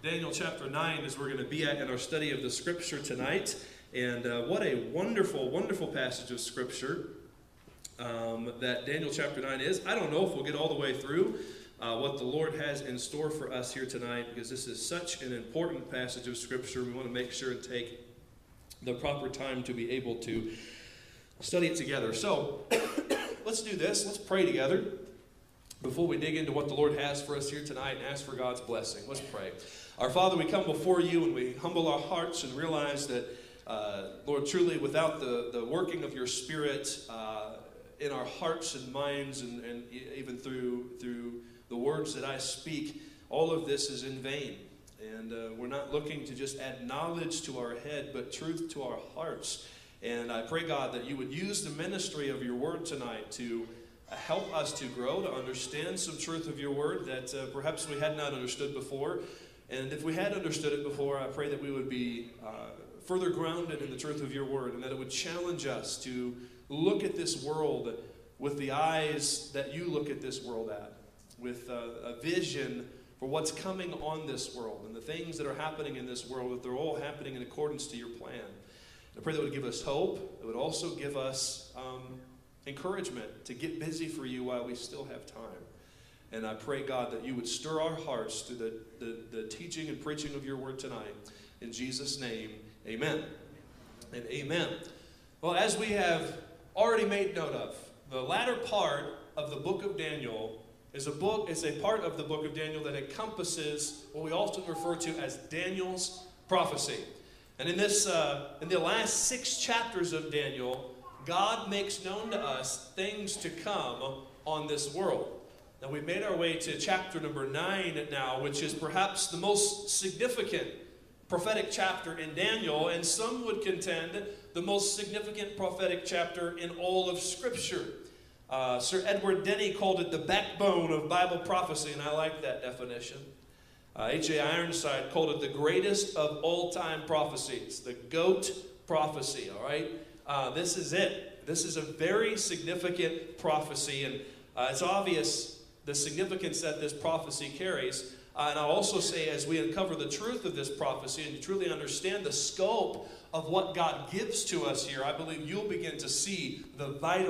Daniel chapter 9 is where we're going to be at in our study of the Scripture tonight. And what a wonderful, wonderful passage of Scripture that Daniel chapter 9 is. I don't know if we'll get all the way through what the Lord has in store for us here tonight, because this is such an important passage of Scripture. We want to make sure and take the proper time to be able to study it together. So let's do this. Let's pray together before we dig into what the Lord has for us here tonight and ask for God's blessing. Let's pray. Our Father, we come before you and we humble our hearts and realize that, Lord, truly without the working of your Spirit in our hearts and minds and even through the words that I speak, all of this is in vain. And we're not looking to just add knowledge to our head, but truth to our hearts. And I pray, God, that you would use the ministry of your word tonight to help us to grow, to understand some truth of your word that perhaps we had not understood before. And if we had understood it before, I pray that we would be further grounded in the truth of your word, and that it would challenge us to look at this world with the eyes that you look at this world at, with a vision for what's coming on this world and the things that are happening in this world, that they're all happening in accordance to your plan. I pray that would give us hope. It would also give us encouragement to get busy for you while we still have time. And I pray, God, that you would stir our hearts through the teaching and preaching of your word tonight. In Jesus' name, amen and amen. Well, as we have already made note of, the latter part of the book of Daniel is a part of the book of Daniel that encompasses what we often refer to as Daniel's prophecy. And in the last 6 chapters of Daniel, God makes known to us things to come on this world. Now, we've made our way to chapter number 9 now, which is perhaps the most significant prophetic chapter in Daniel, and some would contend the most significant prophetic chapter in all of Scripture. Sir Edward Denny called it the backbone of Bible prophecy, and I like that definition. H.A. Ironside called it the greatest of all-time prophecies, the GOAT prophecy, all right? This is it. This is a very significant prophecy, and it's obvious the significance that this prophecy carries. And I'll also say, as we uncover the truth of this prophecy and truly understand the scope of what God gives to us here, I believe you'll begin to see the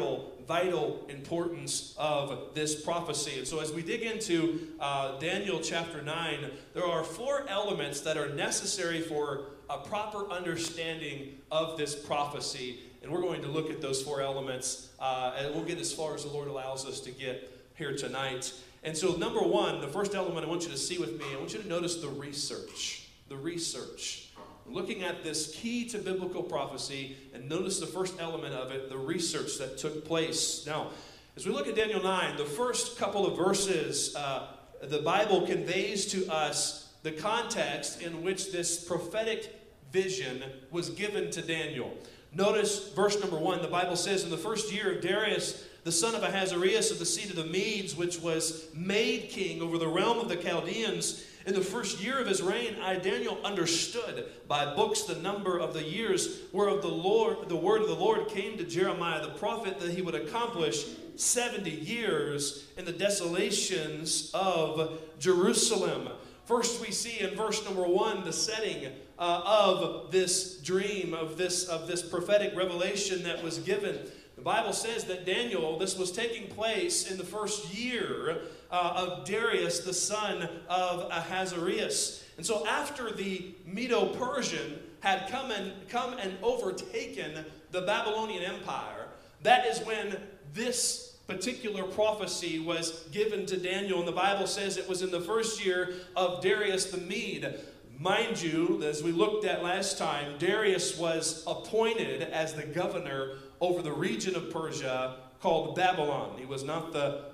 vital importance of this prophecy. And so as we dig into Daniel chapter 9, there are 4 elements that are necessary for a proper understanding of this prophecy. And we're going to look at those 4 elements, and we'll get as far as the Lord allows us to get here tonight. And so number 1, the first element I want you to see with me, I want you to notice the research. The research. Looking at this key to biblical prophecy, and notice the first element of it, the research that took place. Now, as we look at Daniel 9, the first couple of verses, the Bible conveys to us the context in which this prophetic vision was given to Daniel. Notice verse number 1, the Bible says, in the first year of Darius, the son of Ahasuerus of the seed of the Medes, which was made king over the realm of the Chaldeans, in the first year of his reign, I, Daniel, understood by books the number of the years whereof the word of the Lord came to Jeremiah the prophet, that he would accomplish 70 years in the desolations of Jerusalem. First, we see in verse number 1 the setting of this dream, of this prophetic revelation that was given. The Bible says that Daniel, this was taking place in the first year of Darius, the son of Ahasuerus. And so after the Medo-Persian had come and overtaken the Babylonian Empire, that is when this particular prophecy was given to Daniel. And the Bible says it was in the first year of Darius the Mede. Mind you, as we looked at last time, Darius was appointed as the governor over the region of Persia called Babylon. He was not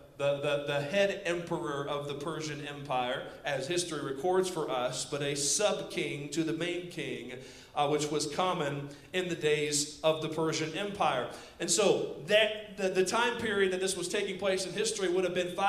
the head emperor of the Persian Empire, as history records for us, but a sub-king to the main king, which was common in the days of the Persian Empire. And so the time period that this was taking place in history would have been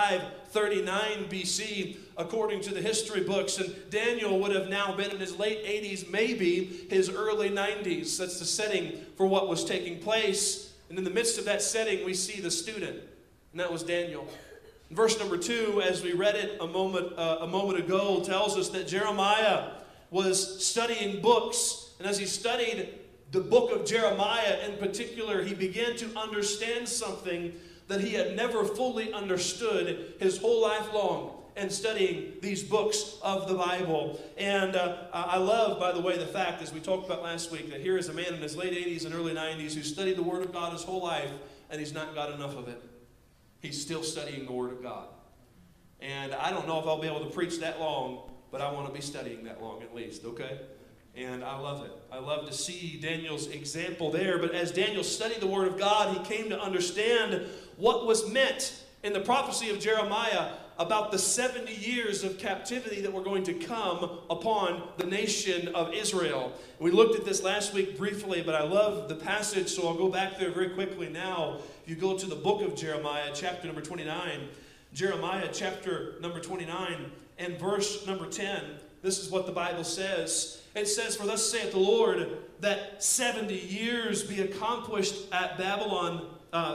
539 BC, according to the history books. And Daniel would have now been in his late 80s, maybe his early 90s. That's the setting for what was taking place. And in the midst of that setting, we see the student, and that was Daniel. Verse number 2, as we read it a moment ago, tells us that Jeremiah was studying books. And as he studied the book of Jeremiah in particular, he began to understand something that he had never fully understood his whole life long, and studying these books of the Bible. And I love, by the way, the fact, as we talked about last week, that here is a man in his late 80s and early 90s who studied the Word of God his whole life, and he's not got enough of it. He's still studying the Word of God. And I don't know if I'll be able to preach that long, but I want to be studying that long at least, okay? And I love it. I love to see Daniel's example there. But as Daniel studied the Word of God, he came to understand what was meant in the prophecy of Jeremiah about the 70 years of captivity that were going to come upon the nation of Israel. We looked at this last week briefly, but I love the passage, so I'll go back there very quickly now. If you go to the book of Jeremiah, chapter number 29, Jeremiah chapter number 29 and verse number 10, this is what the Bible says. It says, "For thus saith the Lord, that 70 years be accomplished at Babylon."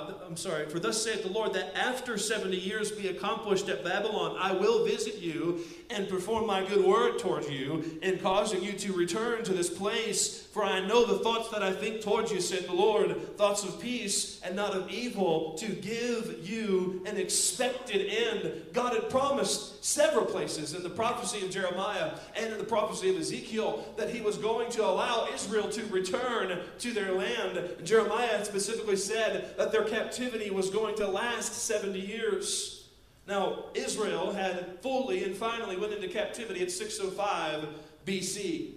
For thus saith the Lord, that after 70 years be accomplished at Babylon, I will visit you and perform my good word toward you, in causing you to return to this place. For I know the thoughts that I think toward you, saith the Lord, thoughts of peace and not of evil, to give you an expected end. God had promised several places in the prophecy of Jeremiah and in the prophecy of Ezekiel that he was going to allow Israel to return to their land. Jeremiah specifically said that their captivity was going to last 70 years. Now, Israel had fully and finally went into captivity at 605 BC.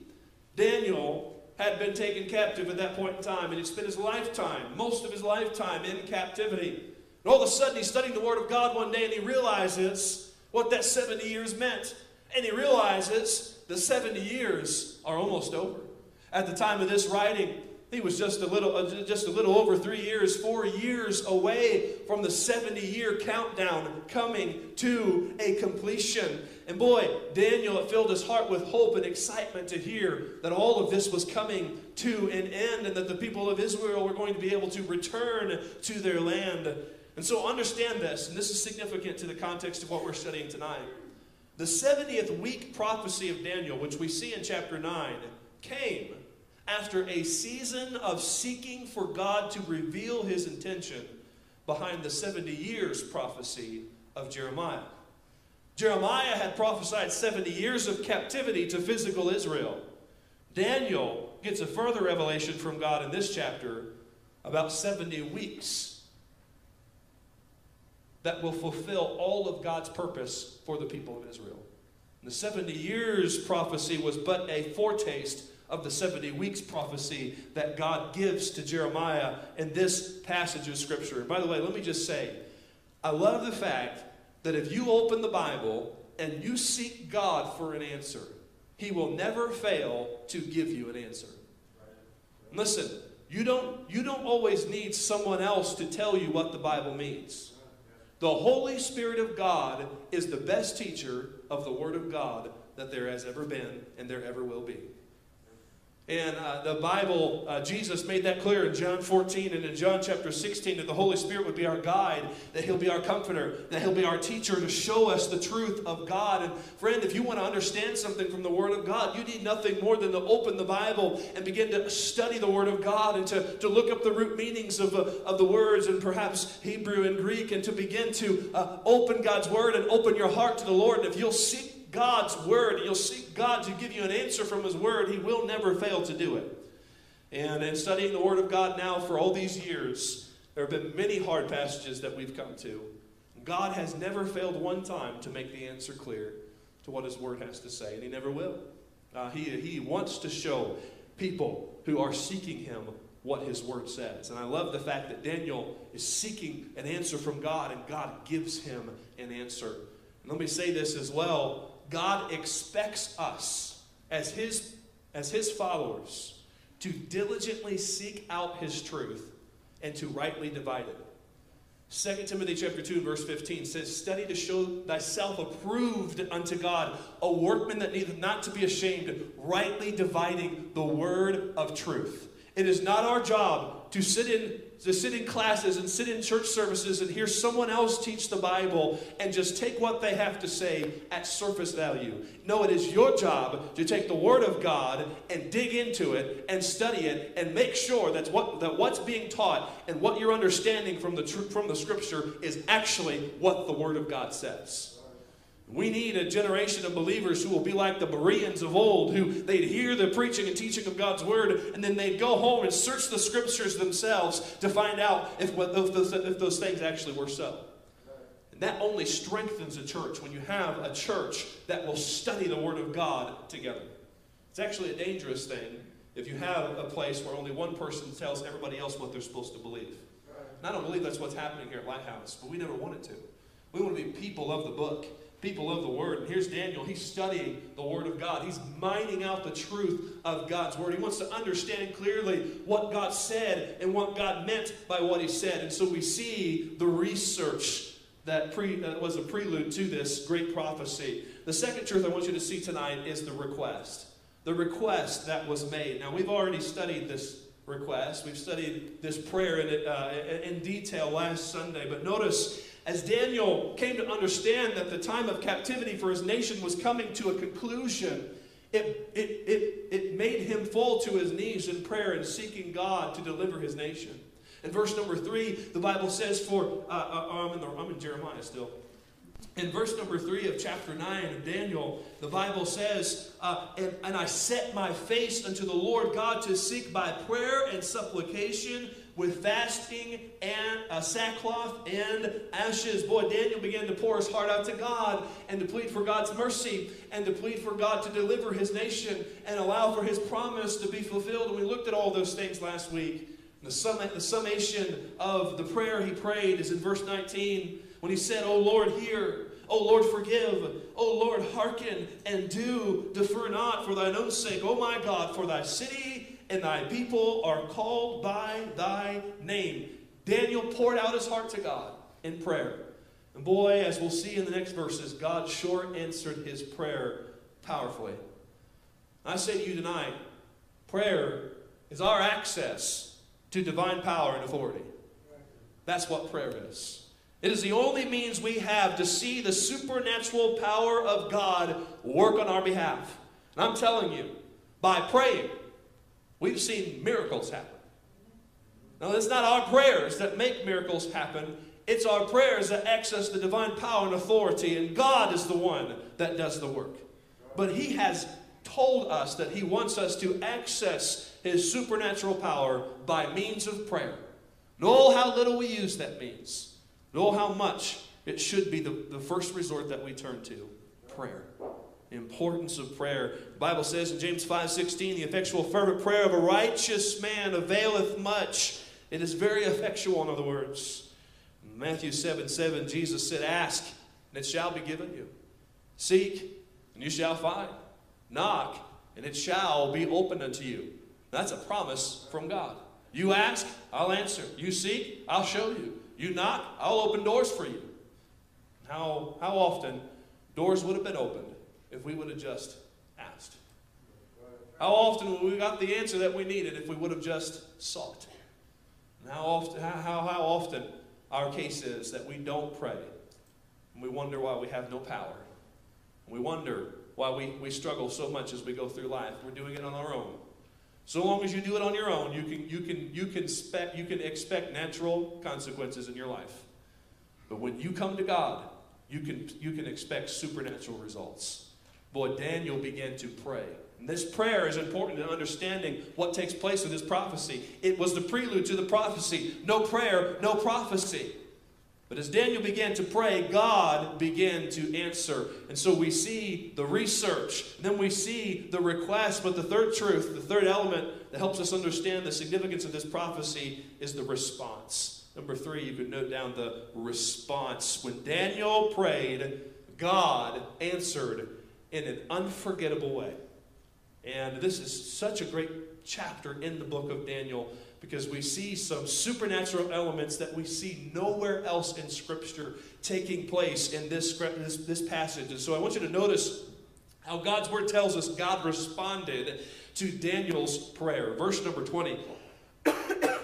Daniel had been taken captive at that point in time, and he'd spent his lifetime, most of his lifetime, in captivity. And all of a sudden, he's studying the Word of God one day, and he realizes what that 70 years meant. And he realizes the 70 years are almost over. At the time of this writing, he was just a little over 3 years, 4 years away from the 70-year countdown coming to a completion. And boy, Daniel, it filled his heart with hope and excitement to hear that all of this was coming to an end, and that the people of Israel were going to be able to return to their land. And so understand this, and this is significant to the context of what we're studying tonight. The 70th week prophecy of Daniel, which we see in chapter 9, came after a season of seeking for God to reveal his intention behind the 70 years prophecy of Jeremiah. Jeremiah had prophesied 70 years of captivity to physical Israel. Daniel gets a further revelation from God in this chapter about 70 weeks that will fulfill all of God's purpose for the people of Israel. And the 70 years prophecy was but a foretaste of the 70 weeks prophecy that God gives to Jeremiah in this passage of Scripture. And by the way, let me just say, I love the fact that if you open the Bible and you seek God for an answer, he will never fail to give you an answer. Listen, you don't always need someone else to tell you what the Bible means. The Holy Spirit of God is the best teacher of the Word of God that there has ever been and there ever will be. And the Bible, Jesus made that clear in John 14 and in John chapter 16, that the Holy Spirit would be our guide, that he'll be our comforter, that he'll be our teacher to show us the truth of God. And friend, if you want to understand something from the Word of God, you need nothing more than to open the Bible and begin to study the Word of God, and to look up the root meanings of the words, and perhaps Hebrew and Greek, and to begin to open God's Word and open your heart to the Lord. And if you'll seek God's Word, you'll seek God to give you an answer from his Word, he will never fail to do it. And in studying the Word of God now for all these years, there have been many hard passages that we've come to. God has never failed one time to make the answer clear to what his Word has to say, and he never will. He wants to show people who are seeking him what his Word says. And I love the fact that Daniel is seeking an answer from God, and God gives him an answer. And let me say this as well. God expects us as his followers to diligently seek out his truth and to rightly divide it. 2 Timothy chapter 2 verse 15 says, "Study to show thyself approved unto God, a workman that needeth not to be ashamed, rightly dividing the word of truth." It is not our job to sit sit in classes and sit in church services and hear someone else teach the Bible and just take what they have to say at surface value. No, it is your job to take the Word of God and dig into it and study it and make sure that what's being taught and what you're understanding from the Scripture is actually what the Word of God says. We need a generation of believers who will be like the Bereans of old, who they'd hear the preaching and teaching of God's Word, and then they'd go home and search the Scriptures themselves to find out if those things actually were so. And that only strengthens a church when you have a church that will study the Word of God together. It's actually a dangerous thing if you have a place where only one person tells everybody else what they're supposed to believe. And I don't believe that's what's happening here at Lighthouse, but we never wanted to. We want to be people of the book. People of the Word. And here's Daniel. He's studying the Word of God. He's mining out the truth of God's Word. He wants to understand clearly what God said and what God meant by what He said. And so we see the research that was a prelude to this great prophecy. The second truth I want you to see tonight is the request. The request that was made. Now, we've already studied this request. We've studied this prayer in detail last Sunday. But notice, as Daniel came to understand that the time of captivity for his nation was coming to a conclusion, it made him fall to his knees in prayer and seeking God to deliver his nation. In verse number 3, the Bible says I'm in Jeremiah still. In verse number 3 of chapter 9 of Daniel, the Bible says, and I set my face unto the Lord God to seek by prayer and supplication with fasting and sackcloth and ashes. Boy, Daniel began to pour his heart out to God and to plead for God's mercy and to plead for God to deliver his nation and allow for his promise to be fulfilled. And we looked at all those things last week. The summation of the prayer he prayed is in verse 19 when he said, O Lord, hear. O Lord, forgive. O Lord, hearken and do. Defer not for thine own sake, O my God, for thy city and thy people are called by thy name. Daniel poured out his heart to God in prayer. And boy, as we'll see in the next verses, God sure answered his prayer powerfully. I say to you tonight, prayer is our access to divine power and authority. That's what prayer is. It is the only means we have to see the supernatural power of God work on our behalf. And I'm telling you, by praying, we've seen miracles happen. Now, it's not our prayers that make miracles happen. It's our prayers that access the divine power and authority, and God is the one that does the work. But He has told us that He wants us to access His supernatural power by means of prayer. Know how little we use that means. Know how much it should be the first resort that we turn to. Prayer. The importance of prayer. The Bible says in James 5:16, the effectual fervent prayer of a righteous man availeth much. It is very effectual, in other words. In Matthew 7:7, Jesus said, ask, and it shall be given you. Seek, and you shall find. Knock, and it shall be opened unto you. That's a promise from God. You ask, I'll answer. You seek, I'll show you. You knock, I'll open doors for you. How often doors would have been opened if we would have just asked? How often would we got the answer that we needed if we would have just sought? And how often our case is that we don't pray, and we wonder why we have no power. And we wonder why we struggle so much as we go through life. We're doing it on our own. So long as you do it on your own, you can expect natural consequences in your life. But when you come to God, you can expect supernatural results. Boy, Daniel began to pray. And this prayer is important in understanding what takes place with this prophecy. It was the prelude to the prophecy. No prayer, no prophecy. But as Daniel began to pray, God began to answer. And so we see the research, and then we see the request. But the third truth, the third element that helps us understand the significance of this prophecy is the response. Number 3, you could note down the response. When Daniel prayed, God answered in an unforgettable way. And this is such a great chapter in the book of Daniel, because we see some supernatural elements that we see nowhere else in Scripture taking place in this passage. And so I want you to notice how God's Word tells us God responded to Daniel's prayer. Verse number 20.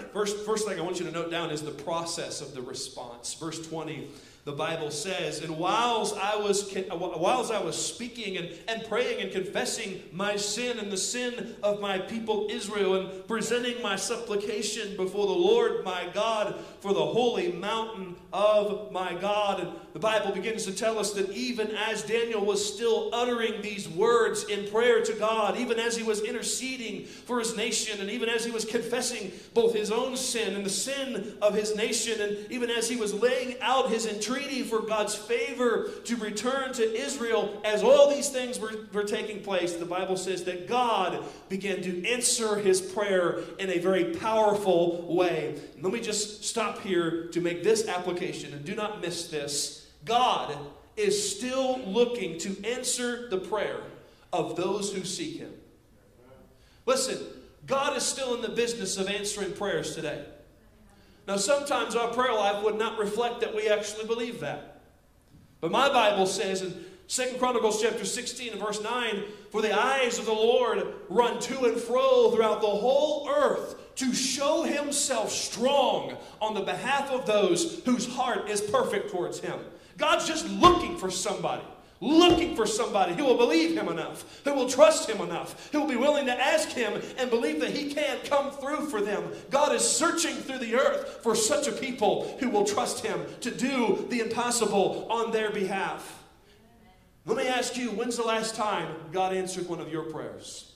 First thing I want you to note down is the process of the response. Verse 20, the Bible says, and whiles I was speaking and praying and confessing my sin and the sin of my people Israel, and presenting my supplication before the Lord my God for the holy mountain of my God. And the Bible begins to tell us that even as Daniel was still uttering these words in prayer to God, even as he was interceding for his nation, and even as he was confessing both his own sin and the sin of his nation, and even as he was laying out his entreaty for God's favor to return to Israel, as all these things were taking place, the Bible says that God began to answer his prayer in a very powerful way. And let me just stop here to make this application, and do not miss this. God is still looking to answer the prayer of those who seek him. Listen, God is still in the business of answering prayers today. Now, sometimes our prayer life would not reflect that we actually believe that. But my Bible says in 2 Chronicles chapter 16 and verse 9, for the eyes of the Lord run to and fro throughout the whole earth to show himself strong on the behalf of those whose heart is perfect towards him. God's just looking for somebody who will believe him enough, who will trust him enough, who will be willing to ask him and believe that he can come through for them. God is searching through the earth for such a people who will trust him to do the impossible on their behalf. Let me ask you, when's the last time God answered one of your prayers?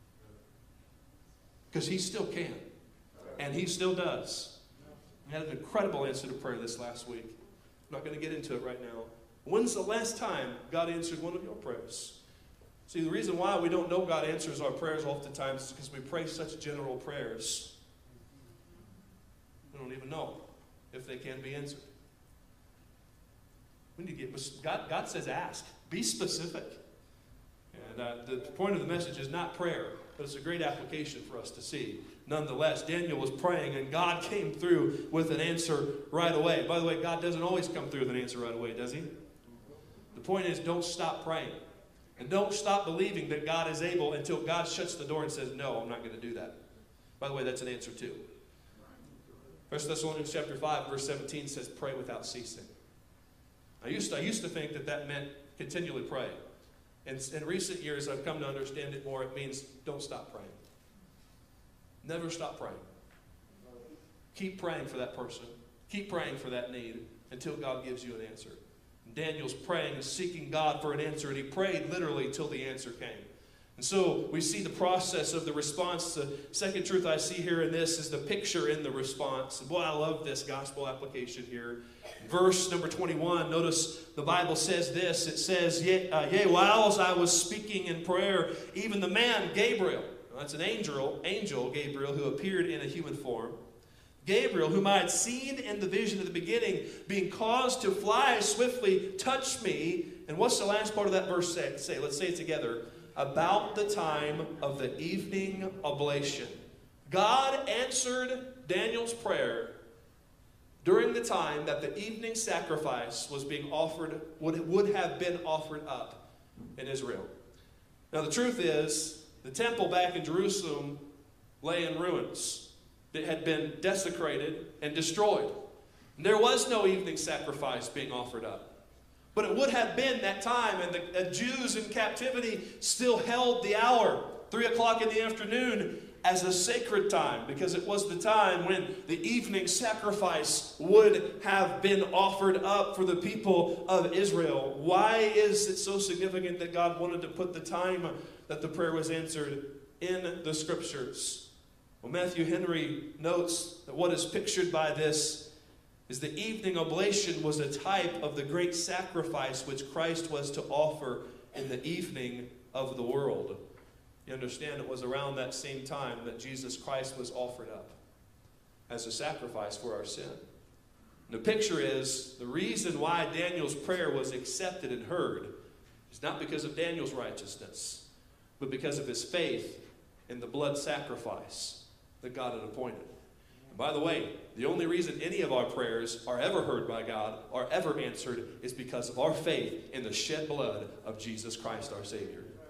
Because he still can, and he still does. I had an incredible answer to prayer this last week. I'm not going to get into it right now. When's the last time God answered one of your prayers? See, the reason why we don't know God answers our prayers oftentimes is because we pray such general prayers. We don't even know if they can be answered. We need to get, God says ask. Be specific. And the point of the message is not prayer, but it's a great application for us to see. Nonetheless, Daniel was praying, and God came through with an answer right away. By the way, God doesn't always come through with an answer right away, does he? The point is, don't stop praying. And don't stop believing that God is able until God shuts the door and says, no, I'm not going to do that. By the way, that's an answer too. 1 Thessalonians chapter 5, verse 17 says, pray without ceasing. I used to think that meant continually pray. And in recent years, I've come to understand it more. It means don't stop praying. Never stop praying. Keep praying for that person. Keep praying for that need until God gives you an answer. Daniel's praying and seeking God for an answer, and he prayed literally till the answer came. And so we see the process of the response. The second truth I see here in this is the picture in the response. And boy, I love this gospel application here. Verse number 21, notice the Bible says this. It says, yea, whiles I was speaking in prayer, even the man Gabriel, that's an angel Gabriel, who appeared in a human form, Gabriel, whom I had seen in the vision at the beginning, being caused to fly swiftly, touched me. And what's the last part of that verse say? Let's say it together. About the time of the evening oblation. God answered Daniel's prayer during the time that the evening sacrifice was being offered, would have been offered up in Israel. Now the truth is, the temple back in Jerusalem lay in ruins. It had been desecrated and destroyed. And there was no evening sacrifice being offered up. But it would have been that time, and the Jews in captivity still held the hour, 3 o'clock in the afternoon, as a sacred time, because it was the time when the evening sacrifice would have been offered up for the people of Israel. Why is it so significant that God wanted to put the time that the prayer was answered in the Scriptures? Well, Matthew Henry notes that what is pictured by this is the evening oblation was a type of the great sacrifice which Christ was to offer in the evening of the world. You understand, it was around that same time that Jesus Christ was offered up as a sacrifice for our sin. And the picture is, the reason why Daniel's prayer was accepted and heard is not because of Daniel's righteousness, but because of his faith in the blood sacrifice that God had appointed. And by the way, the only reason any of our prayers are ever heard by God, are ever answered, is because of our faith in the shed blood of Jesus Christ our Savior.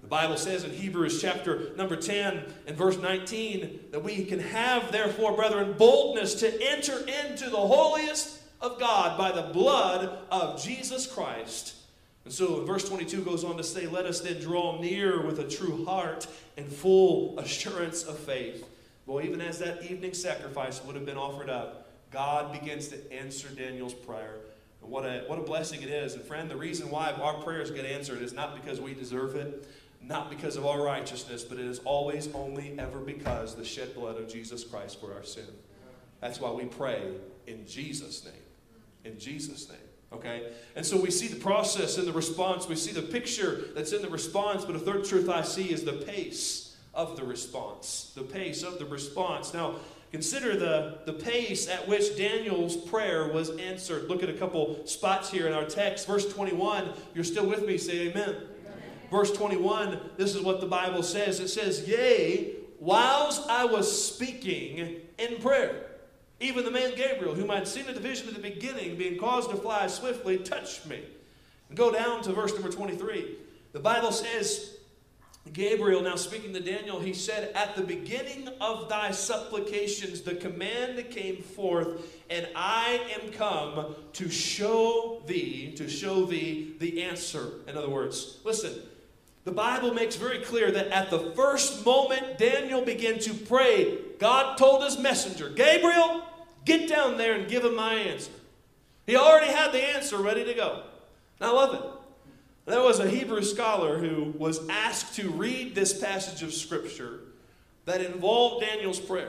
The Bible says in Hebrews chapter number 10 and verse 19 that we can have, therefore, brethren, boldness to enter into the holiest of God by the blood of Jesus Christ. And so verse 22 goes on to say, let us then draw near with a true heart and full assurance of faith. Well, even as that evening sacrifice would have been offered up, God begins to answer Daniel's prayer. And what a blessing it is. And friend, the reason why our prayers get answered is not because we deserve it, not because of our righteousness, but it is always, only, ever because the shed blood of Jesus Christ for our sin. That's why we pray in Jesus' name. In Jesus' name. Okay? And so we see the process and the response. We see the picture that's in the response. But a third truth I see is the pace of the response. The pace of the response. Now, consider the pace at which Daniel's prayer was answered. Look at a couple spots here in our text. Verse 21. You're still with me? Say amen. Verse 21, this is what the Bible says. It says, yea, whilst I was speaking in prayer, even the man Gabriel, whom I had seen in the vision at the beginning, being caused to fly swiftly, touched me. And go down to verse number 23. The Bible says, Gabriel, now speaking to Daniel, he said, at the beginning of thy supplications, the command came forth, and I am come to show thee the answer. In other words, listen, the Bible makes very clear that at the first moment Daniel began to pray, God told his messenger, Gabriel, get down there and give him my answer. He already had the answer ready to go. And I love it. There was a Hebrew scholar who was asked to read this passage of Scripture that involved Daniel's prayer.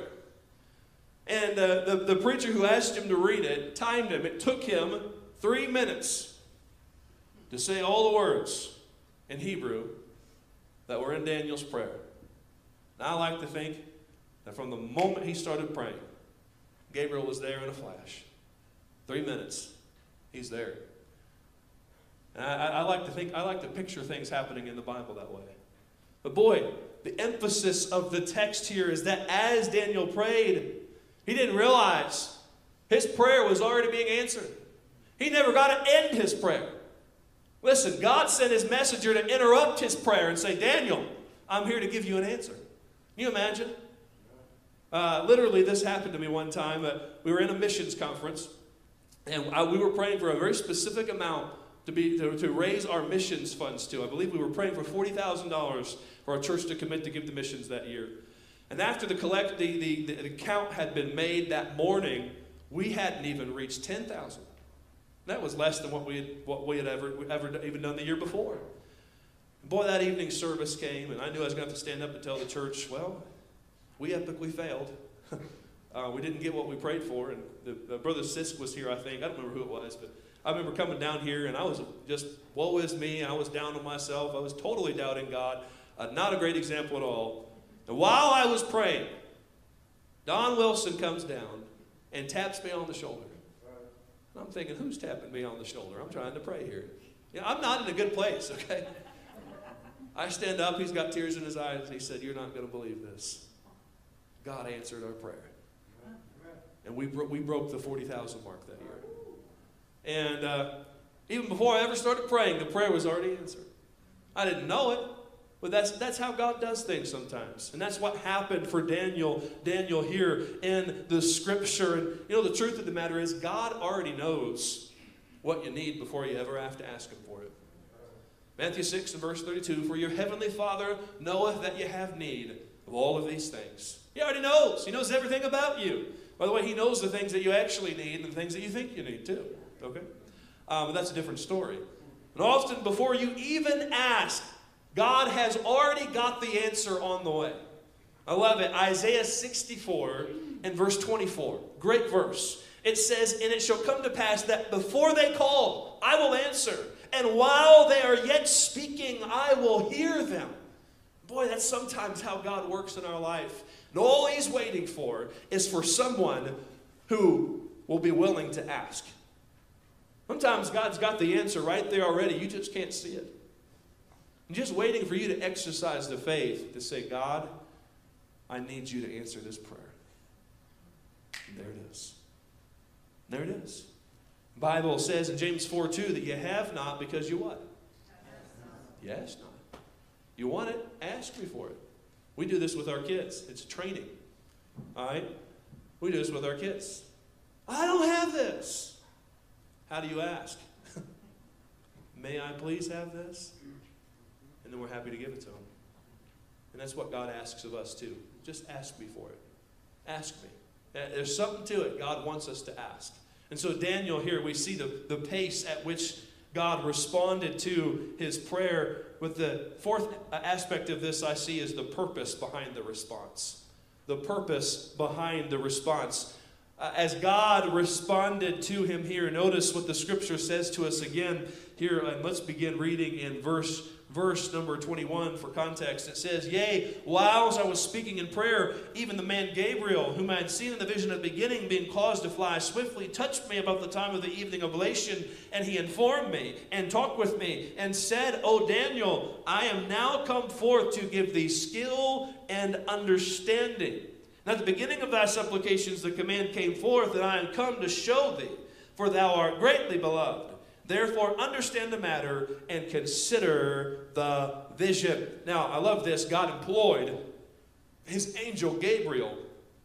And the preacher who asked him to read it timed him. It took him 3 minutes to say all the words in Hebrew that were in Daniel's prayer. And I like to think that from the moment he started praying, Gabriel was there in a flash. 3 minutes, he's there. And I like to picture things happening in the Bible that way. But boy, the emphasis of the text here is that as Daniel prayed, he didn't realize his prayer was already being answered. He never got to end his prayer. Listen, God sent his messenger to interrupt his prayer and say, Daniel, I'm here to give you an answer. Can you imagine? Literally, this happened to me one time. We were in a missions conference, and we were praying for a very specific amount to raise our missions funds to. I believe we were praying for $40,000 for our church to commit to give to missions that year. And after the count had been made that morning, we hadn't even reached 10,000. That was less than what we had ever even done the year before. And boy, that evening service came, and I knew I was going to have to stand up and tell the church, well, we epically failed. We didn't get what we prayed for. And the brother Sisk was here, I think. I don't remember who it was, but I remember coming down here, and I was just, woe is me. I was down on myself. I was totally doubting God. Not a great example at all. And while I was praying, Don Wilson comes down and taps me on the shoulder. And I'm thinking, who's tapping me on the shoulder? I'm trying to pray here. I'm not in a good place, okay? I stand up. He's got tears in his eyes. He said, you're not going to believe this. God answered our prayer. And we broke the 40,000 mark that year. And even before I ever started praying, the prayer was already answered. I didn't know it, but that's how God does things sometimes. And that's what happened for Daniel here in the Scripture. And the truth of the matter is God already knows what you need before you ever have to ask him for it. Matthew 6 and verse 32, for your heavenly Father knoweth that you have need of all of these things. He already knows. He knows everything about you. By the way, he knows the things that you actually need and the things that you think you need too. Okay? But that's a different story. And often before you even ask, God has already got the answer on the way. I love it. Isaiah 64 and verse 24. Great verse. It says, and it shall come to pass that before they call, I will answer. And while they are yet speaking, I will hear them. Boy, that's sometimes how God works in our life. And all he's waiting for is for someone who will be willing to ask. Sometimes God's got the answer right there already. You just can't see it. I'm just waiting for you to exercise the faith to say, God, I need you to answer this prayer. And there it is. There it is. The Bible says in James 4:2 that you have not because you what? You ask not. You want it? Ask me for it. We do this with our kids. It's training. All right? We do this with our kids. I don't have this. How do you ask? May I please have this? And then we're happy to give it to them. And that's what God asks of us too. Just ask me for it. Ask me. There's something to it. God wants us to ask. And so Daniel here, we see the pace at which God responded to his prayer. With the fourth aspect of this I see is the purpose behind the response. The purpose behind the response. As God responded to him here, notice what the scripture says to us again here. And let's begin reading in verse number 21 for context. It says, Yea, whiles I was speaking in prayer, even the man Gabriel, whom I had seen in the vision at the beginning, being caused to fly swiftly, touched me about the time of the evening oblation, and he informed me, and talked with me, and said, O Daniel, I am now come forth to give thee skill and understanding. And at the beginning of thy supplications the command came forth, that I am come to show thee, for thou art greatly beloved. Therefore, understand the matter and consider the vision. Now, I love this. God employed his angel Gabriel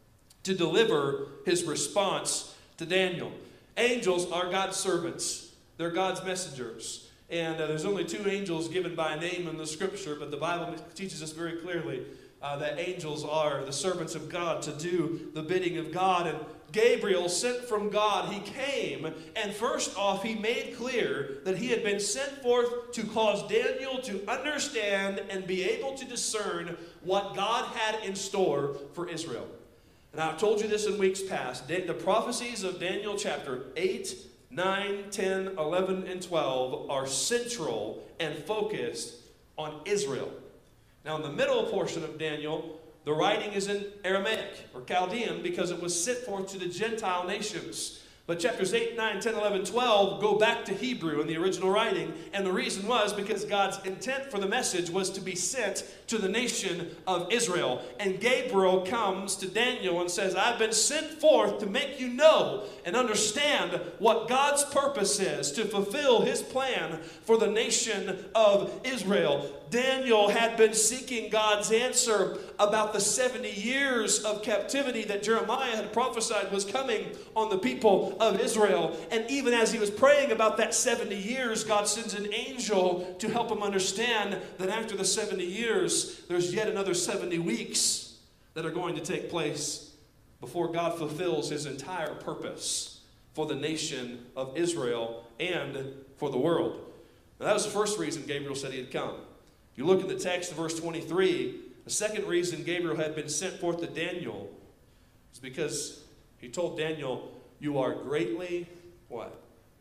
to deliver his response to Daniel. Angels are God's servants. They're God's messengers. And there's only two angels given by name in the scripture, but the Bible teaches us very clearly that angels are the servants of God to do the bidding of God. And Gabriel, sent from God, he came, and first off, he made clear that he had been sent forth to cause Daniel to understand and be able to discern what God had in store for Israel. And I've told you this in weeks past. The prophecies of Daniel chapter 8, 9, 10, 11, and 12 are central and focused on Israel. Now, in the middle portion of Daniel, the writing is in Aramaic or Chaldean because it was sent forth to the Gentile nations. But chapters 8, 9, 10, 11, 12 go back to Hebrew in the original writing. And the reason was because God's intent for the message was to be sent to the nation of Israel. And Gabriel comes to Daniel and says, I've been sent forth to make you know and understand what God's purpose is to fulfill his plan for the nation of Israel. Daniel had been seeking God's answer about the 70 years of captivity that Jeremiah had prophesied was coming on the people of Israel. And even as he was praying about that 70 years, God sends an angel to help him understand that after the 70 years, there's yet another 70 weeks that are going to take place before God fulfills his entire purpose for the nation of Israel and for the world. Now, that was the first reason Gabriel said he had come. If you look at the text in verse 23, the second reason Gabriel had been sent forth to Daniel is because he told Daniel, you are greatly, what?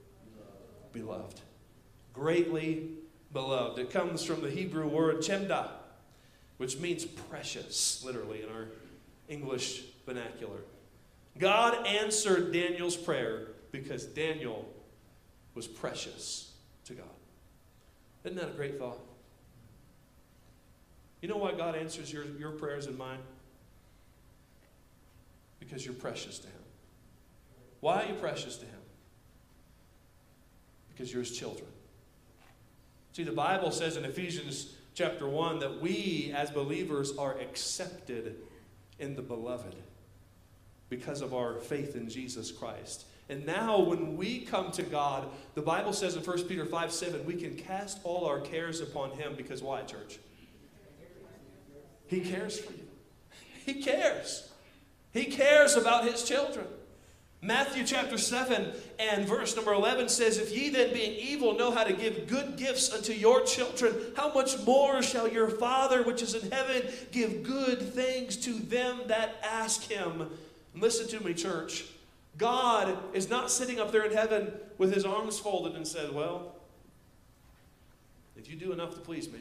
Beloved. Greatly beloved. It comes from the Hebrew word chemda, which means precious, literally, in our English vernacular. God answered Daniel's prayer because Daniel was precious to God. Isn't that a great thought? You know why God answers your prayers and mine? Because you're precious to him. Why are you precious to him? Because you're his children. See, the Bible says in Ephesians chapter 1 that we as believers are accepted in the beloved because of our faith in Jesus Christ. And now when we come to God, the Bible says in 1 Peter 5:7, we can cast all our cares upon him because why, church? He cares for you. He cares. He cares about his children. Matthew chapter 7 and verse number 11 says, if ye then being evil know how to give good gifts unto your children, how much more shall your Father which is in heaven give good things to them that ask him? And listen to me, church. God is not sitting up there in heaven with his arms folded and said, well, if you do enough to please me.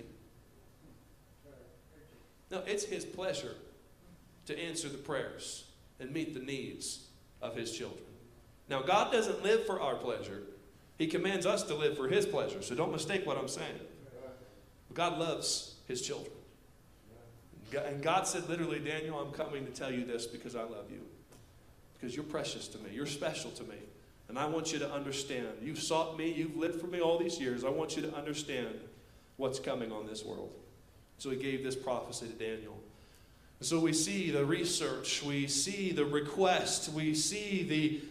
No, it's his pleasure to answer the prayers and meet the needs of his children. Now, God doesn't live for our pleasure. He commands us to live for his pleasure, so don't mistake what I'm saying. But God loves his children. And God said literally, Daniel, I'm coming to tell you this because I love you. Because you're precious to me. You're special to me. And I want you to understand. You've sought me. You've lived for me all these years. I want you to understand what's coming on this world. So he gave this prophecy to Daniel. And so we see the research, we see the request, we see the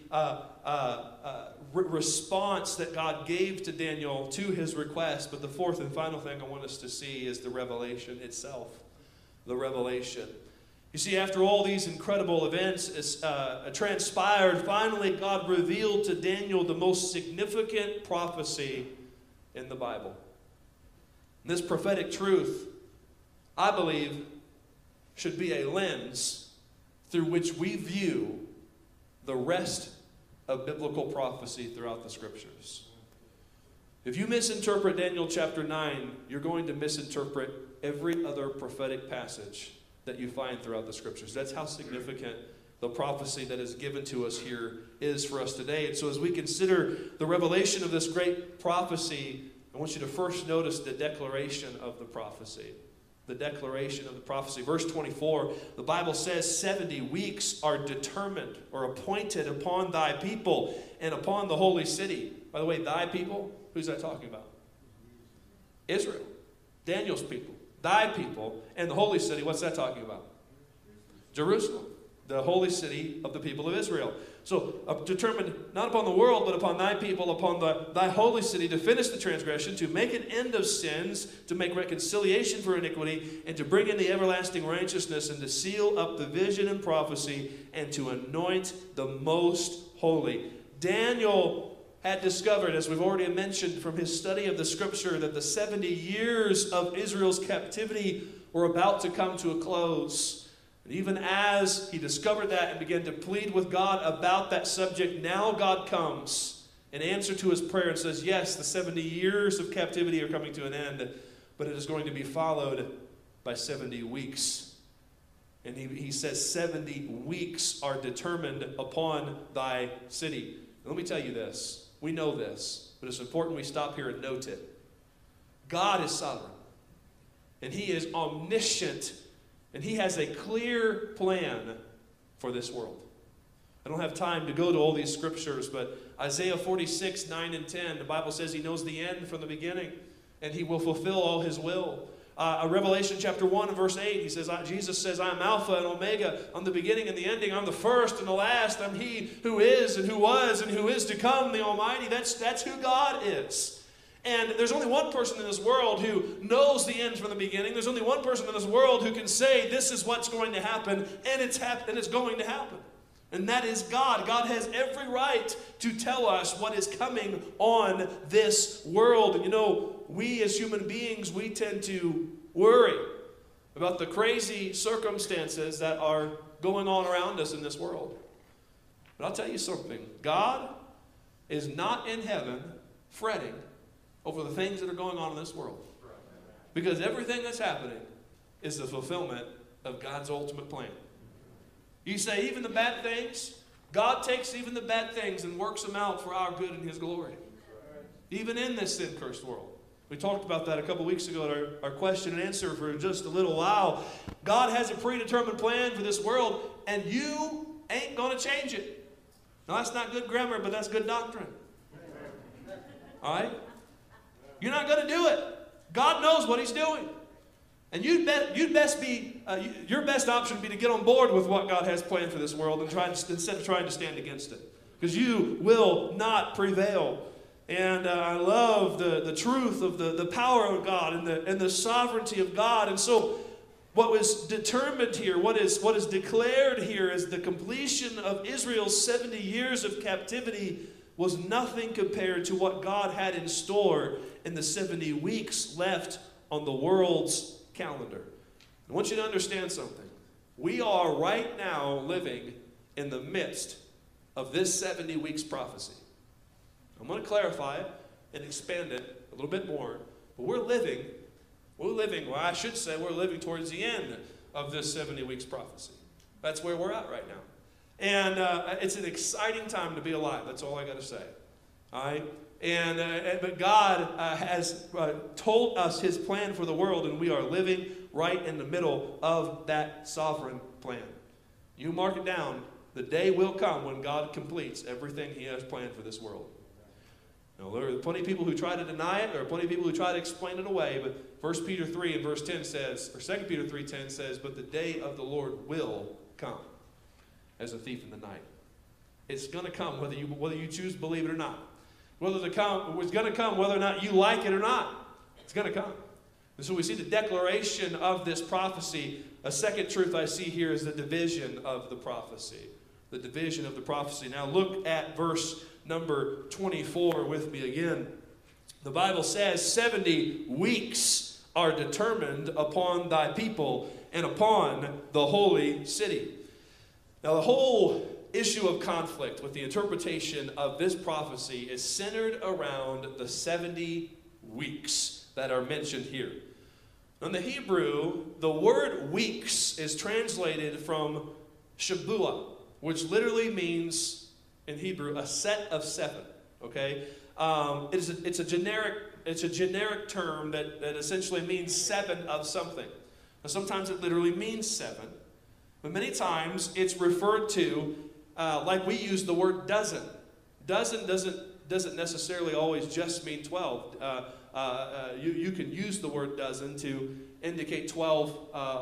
response that God gave to Daniel to his request. But the fourth and final thing I want us to see is the revelation itself. The revelation. You see, after all these incredible events transpired, finally God revealed to Daniel the most significant prophecy in the Bible. And this prophetic truth, I believe, should be a lens through which we view the rest of biblical prophecy throughout the Scriptures. If you misinterpret Daniel chapter 9, you're going to misinterpret every other prophetic passage that you find throughout the Scriptures. That's how significant the prophecy that is given to us here is for us today. And so as we consider the revelation of this great prophecy, I want you to first notice the declaration of the prophecy. The declaration of the prophecy. Verse 24, the Bible says 70 weeks are determined or appointed upon thy people and upon the holy city. By the way, thy people, who's that talking about? Israel. Daniel's people. Thy people and the holy city, what's that talking about? Jerusalem. The holy city of the people of Israel. So determined not upon the world, but upon thy people, upon thy holy city, to finish the transgression, to make an end of sins, to make reconciliation for iniquity, and to bring in the everlasting righteousness, and to seal up the vision and prophecy, and to anoint the most holy. Daniel had discovered, as we've already mentioned from his study of the Scripture, that the 70 years of Israel's captivity were about to come to a close. And even as he discovered that and began to plead with God about that subject, now God comes in answer to his prayer and says, yes, the 70 years of captivity are coming to an end, but it is going to be followed by 70 weeks. And he says 70 weeks are determined upon thy city. And let me tell you this. We know this, but it's important we stop here and note it. God is sovereign, and he is omniscient, and he has a clear plan for this world. I don't have time to go to all these scriptures, but Isaiah 46, 9 and 10, the Bible says he knows the end from the beginning, and he will fulfill all his will. Revelation chapter 1 and verse 8, he says, Jesus says, I am Alpha and Omega. I'm the beginning and the ending. I'm the first and the last. I'm he who is and who was and who is to come, the Almighty. That's who God is. And there's only one person in this world who knows the end from the beginning. There's only one person in this world who can say this is what's going to happen, and it's going to happen. And that is God. God has every right to tell us what is coming on this world. And you know, we as human beings, we tend to worry about the crazy circumstances that are going on around us in this world. But I'll tell you something. God is not in heaven fretting over the things that are going on in this world. Because everything that's happening is the fulfillment of God's ultimate plan. You say even the bad things, God takes even the bad things and works them out for our good and his glory. Even in this sin-cursed world. We talked about that a couple weeks ago at our question and answer for just a little while. God has a predetermined plan for this world, and you ain't going to change it. Now, that's not good grammar, but that's good doctrine. All right? You're not going to do it. God knows what he's doing. And your best option would be to get on board with what God has planned for this world and instead of trying to stand against it. Because you will not prevail. And I love the truth of the power of God and the sovereignty of God. And so what was determined here, what is declared here is the completion of Israel's 70 years of captivity was nothing compared to what God had in store in the 70 weeks left on the world's calendar. I want you to understand something. We are right now living in the midst of this 70 weeks prophecy. I'm going to clarify it and expand it a little bit more. But we're living, well, I should say we're living towards the end of this 70 weeks prophecy. That's where we're at right now. And it's an exciting time to be alive. That's all I got to say. All right? But God has told us his plan for the world, and we are living right in the middle of that sovereign plan. You mark it down. The day will come when God completes everything he has planned for this world. Now, there are plenty of people who try to deny it. There are plenty of people who try to explain it away. But 1 Peter 3 and verse 10 says, or 2 Peter 3:10 says, but the day of the Lord will come as a thief in the night. It's going to come whether you choose to believe it or not. It's going to come whether or not you like it or not. It's going to come. And so we see the declaration of this prophecy. A second truth I see here is the division of the prophecy. The division of the prophecy. Now look at verse number 24 with me again. The Bible says 70 weeks are determined upon thy people and upon the holy city. Now the whole issue of conflict with the interpretation of this prophecy is centered around the 70 weeks that are mentioned here. In the Hebrew, the word weeks is translated from Shabuah, which literally means, in Hebrew, a set of 7. Okay, it's a generic term that essentially means 7 of something. Now, sometimes it literally means 7, but many times it's referred to like we use the word dozen. Dozen doesn't necessarily always just mean 12. You can use the word dozen to indicate 12,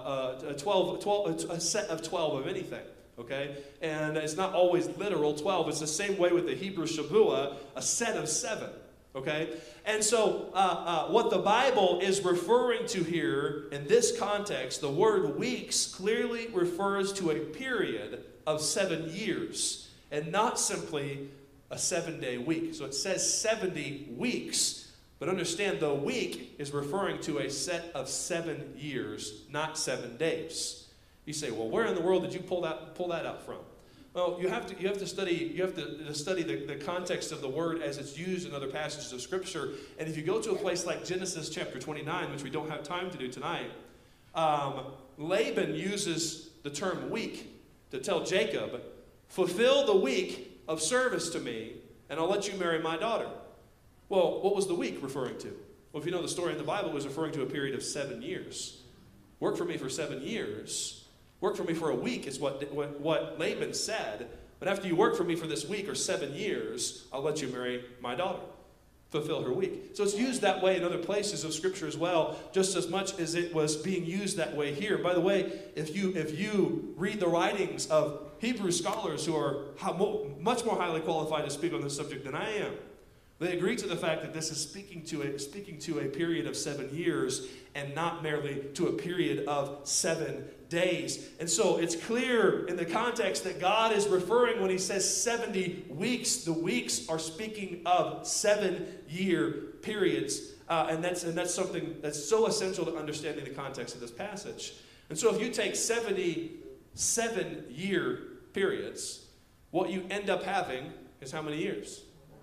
a set of 12 of anything. Okay? And it's not always literal 12. It's the same way with the Hebrew Shabuah, a set of 7. Okay? And so what the Bible is referring to here in this context, the word weeks clearly refers to a period of 7 years and not simply a 7-day week. So it says 70 weeks, but understand the week is referring to a set of 7 years, not 7 days. You say, well, where in the world did you pull that out from? Well, you have to study the context of the word as it's used in other passages of Scripture. And if you go to a place like Genesis chapter 29, which we don't have time to do tonight, Laban uses the term week to tell Jacob, fulfill the week of service to me, and I'll let you marry my daughter. Well, what was the week referring to? Well, if you know the story in the Bible, it was referring to a period of 7 years. Work for me for 7 years. Work for me for a week is what Laban said. But after you work for me for this week or 7 years, I'll let you marry my daughter. Fulfill her week. So it's used that way in other places of Scripture as well, just as much as it was being used that way here. By the way, if you read the writings of Hebrew scholars who are much more highly qualified to speak on this subject than I am, they agree to the fact that this is speaking to a period of 7 years and not merely to a period of 7 days. And so it's clear in the context that God is referring when he says 70 weeks. The weeks are speaking of 7-year periods. And that's something that's so essential to understanding the context of this passage. And so if you take 70 7-year periods, what you end up having is how many years?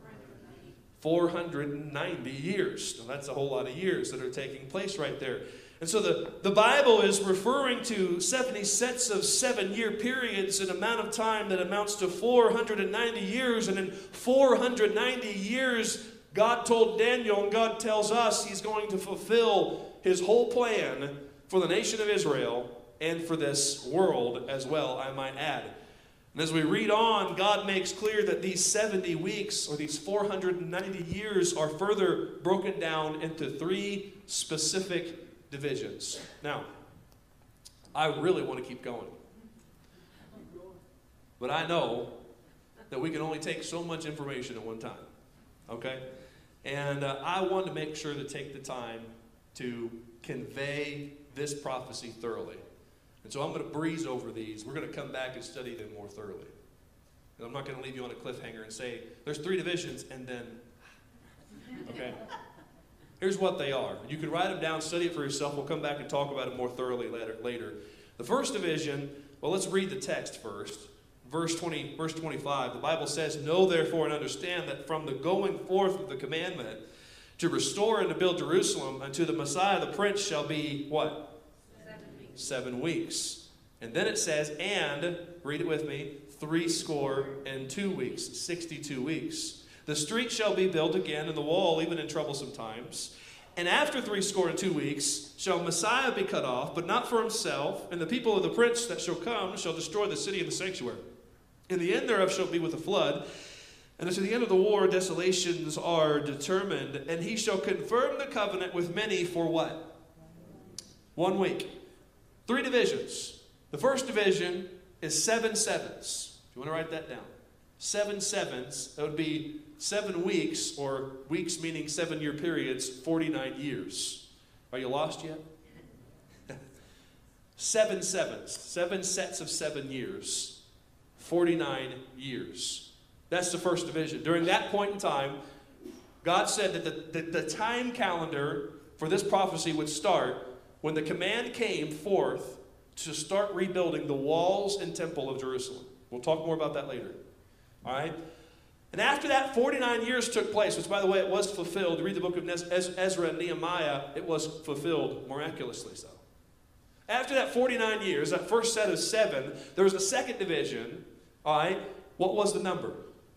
490 years. Now that's a whole lot of years that are taking place right there. And so the Bible is referring to 70 sets of 7-year periods, an amount of time that amounts to 490 years. And in 490 years, God told Daniel, and God tells us he's going to fulfill his whole plan for the nation of Israel and for this world as well, I might add. And as we read on, God makes clear that these 70 weeks, or these 490 years, are further broken down into 3 specific divisions. Now, I really want to keep going. But I know that we can only take so much information at one time. Okay? And I want to make sure to take the time to convey this prophecy thoroughly. And so I'm going to breeze over these. We're going to come back and study them more thoroughly. And I'm not going to leave you on a cliffhanger and say, there's 3 divisions, and then, okay? Here's what they are. You can write them down, study it for yourself. We'll come back and talk about it more thoroughly later. The first division, well, let's read the text first. Verse 25, the Bible says, "Know therefore and understand that from the going forth of the commandment to restore and to build Jerusalem unto the Messiah the Prince shall be," what? 7 weeks. And then it says, and, read it with me, 62 weeks, 62 weeks. "The street shall be built again, and the wall even in troublesome times. And after 62 weeks shall Messiah be cut off, but not for himself, and the people of the prince that shall come shall destroy the city and the sanctuary. And the end thereof shall be with a flood, And unto the end of the war, desolations are determined, and he shall confirm the covenant with many for what? 1 week. 3 divisions. The first division is 7 sevens. If you want to write that down. 7 sevens, that would be 7 weeks, or weeks meaning 7-year periods, 49 years. Are you lost yet? 7 sevens. 7 sets of 7 years. 49 years. That's the first division. During that point in time, God said that the time calendar for this prophecy would start when the command came forth to start rebuilding the walls and temple of Jerusalem. We'll talk more about that later. All right? And after that, 49 years took place, which, by the way, it was fulfilled. You read the book of Ezra and Nehemiah, it was fulfilled miraculously so. After that 49 years, that first set of 7, there was a second division. All right? What was the number?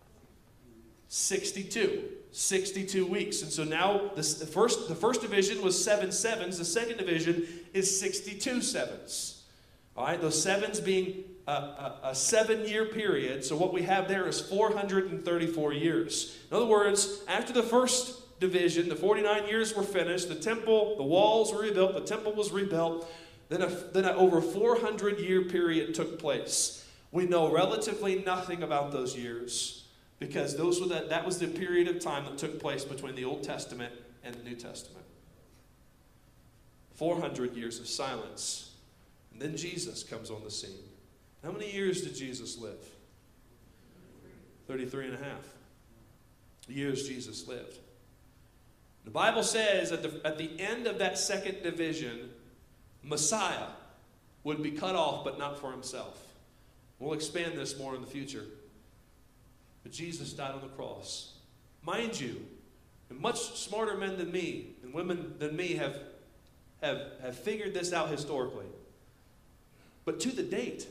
62. 62 weeks. And so now the first division was 7 sevens. The second division is 62 sevens. All right, those sevens being a 7-year period. So what we have there is 434 years. In other words, after the first division, the 49 years were finished, the temple, the walls were rebuilt, the temple was rebuilt, then an over 400-year period took place. We know relatively nothing about those years, because that was the period of time that took place between the Old Testament and the New Testament. 400 years of silence. And then Jesus comes on the scene. How many years did Jesus live? 33 and a half years Jesus lived. The Bible says at the end of that second division, Messiah would be cut off, but not for himself. We'll expand this more in the future. But Jesus died on the cross. Mind you, and much smarter men than me and women than me have figured this out historically. But to the date,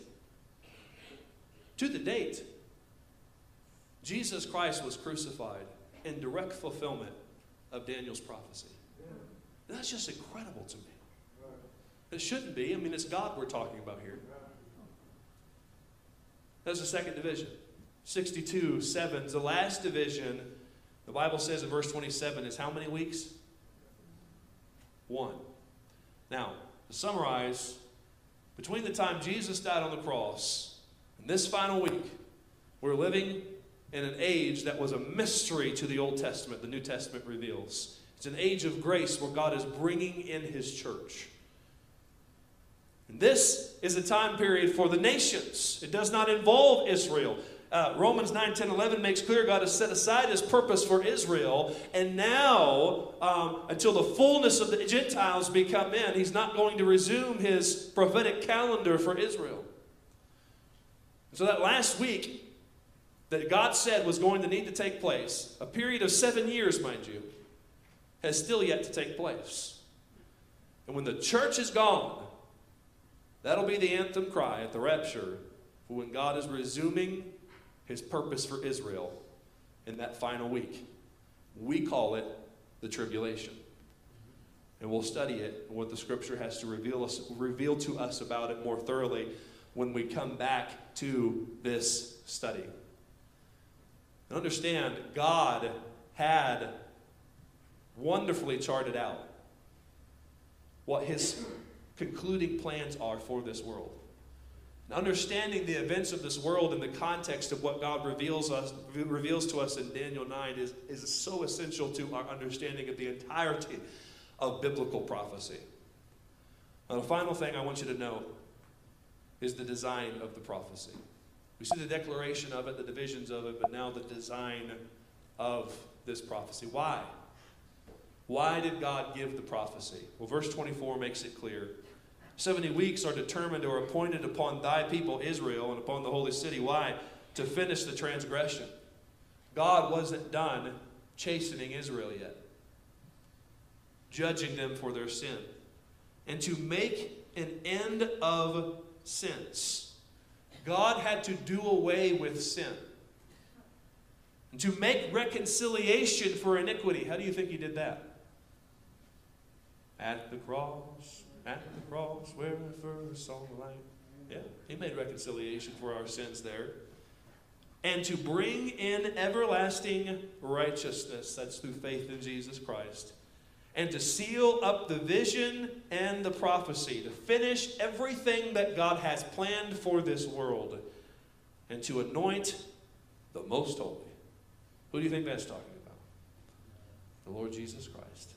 Jesus Christ was crucified in direct fulfillment of Daniel's prophecy. And that's just incredible to me. It shouldn't be. I mean, it's God we're talking about here. That's the second division. 62 sevens. The last division, the Bible says in verse 27, is how many weeks? 1. Now, to summarize, between the time Jesus died on the cross and this final week, we're living in an age that was a mystery to the Old Testament, the New Testament reveals. It's an age of grace where God is bringing in his church. And this is a time period for the nations. It does not involve Israel. Romans 9, 10, 11 makes clear God has set aside his purpose for Israel, and now, until the fullness of the Gentiles be come in, he's not going to resume his prophetic calendar for Israel. So that last week that God said was going to need to take place, a period of 7 years, mind you, has still yet to take place. And when the church is gone, that'll be the anthem cry at the rapture for when God is resuming his purpose for Israel in that final week. We call it the tribulation. And we'll study it and what the scripture has to reveal to us about it more thoroughly when we come back to this study. And understand, God had wonderfully charted out what his concluding plans are for this world. Understanding the events of this world in the context of what God reveals to us in Daniel 9 is so essential to our understanding of the entirety of biblical prophecy. Now, the final thing I want you to know is the design of the prophecy. We see the declaration of it, the divisions of it, but now the design of this prophecy. Why? Why did God give the prophecy? Well, verse 24 makes it clear. 70 weeks are determined or appointed upon thy people Israel and upon the holy city. Why? To finish the transgression. God wasn't done chastening Israel yet, judging them for their sin, and to make an end of sins. God had to do away with sin. And to make reconciliation for iniquity. How do you think he did that? At the cross where I first saw the light. Yeah, he made reconciliation for our sins there. and to bring in everlasting righteousness, that's through faith in Jesus Christ, and to seal up the vision and the prophecy, to finish everything that God has planned for this world, and to anoint the most holy. Who do you think that's talking about? The Lord Jesus Christ.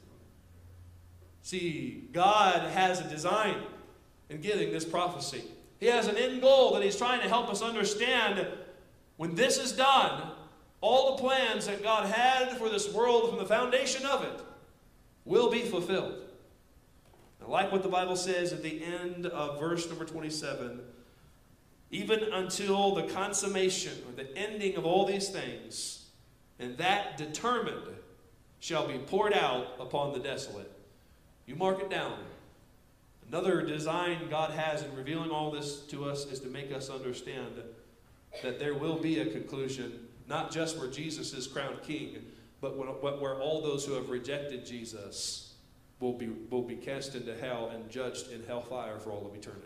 See, God has a design in giving this prophecy. He has an end goal that he's trying to help us understand. When this is done, all the plans that God had for this world from the foundation of it will be fulfilled. And like what the Bible says at the end of verse number 27, even until the consummation or the ending of all these things, and that determined shall be poured out upon the desolate. You mark it down. Another design God has in revealing all this to us is to make us understand that there will be a conclusion, not just where Jesus is crowned king, but where all those who have rejected Jesus will be cast into hell and judged in hellfire for all of eternity.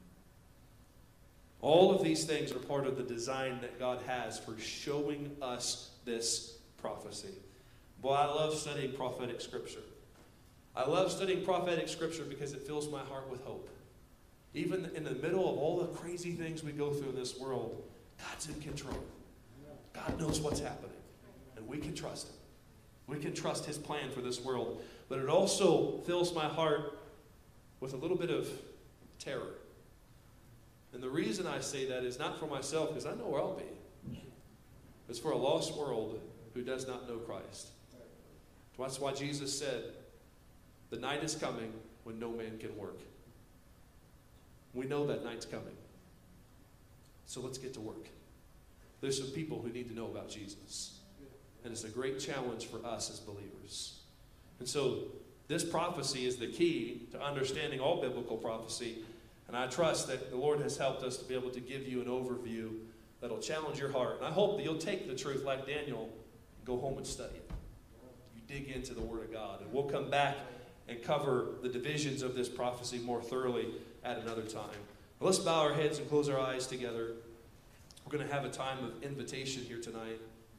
All of these things are part of the design that God has for showing us this prophecy. Boy, I love studying prophetic scripture. I love studying prophetic scripture because it fills my heart with hope. Even in the middle of all the crazy things we go through in this world, God's in control. God knows what's happening. And we can trust him. We can trust his plan for this world. But it also fills my heart with a little bit of terror. And the reason I say that is not for myself, because I know where I'll be. It's for a lost world who does not know Christ. That's why Jesus said, the night is coming when no man can work. We know that night's coming. So let's get to work. There's some people who need to know about Jesus. And it's a great challenge for us as believers. And so this prophecy is the key to understanding all biblical prophecy. And I trust that the Lord has helped us to be able to give you an overview that'll challenge your heart. And I hope that you'll take the truth like Daniel and go home and study it. You dig into the Word of God. And we'll come back and cover the divisions of this prophecy more thoroughly at another time. But let's bow our heads and close our eyes together. We're going to have a time of invitation here tonight.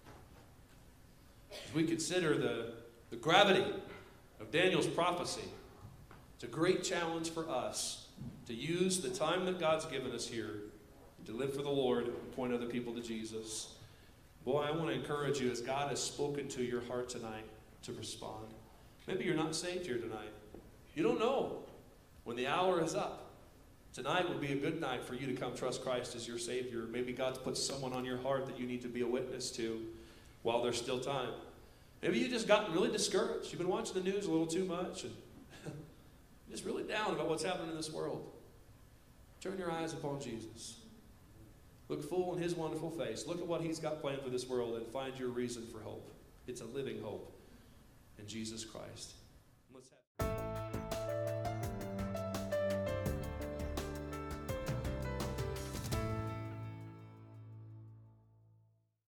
As we consider the gravity of Daniel's prophecy, it's a great challenge for us to use the time that God's given us here to live for the Lord and point other people to Jesus. Boy, I want to encourage you as God has spoken to your heart tonight to respond. Maybe you're not saved here tonight. You don't know when the hour is up. Tonight would be a good night for you to come trust Christ as your Savior. Maybe God's put someone on your heart that you need to be a witness to while there's still time. Maybe you just gotten really discouraged. You've been watching the news a little too much and just really down about what's happening in this world. Turn your eyes upon Jesus. Look full in his wonderful face. Look at what he's got planned for this world and find your reason for hope. It's a living hope in Jesus Christ.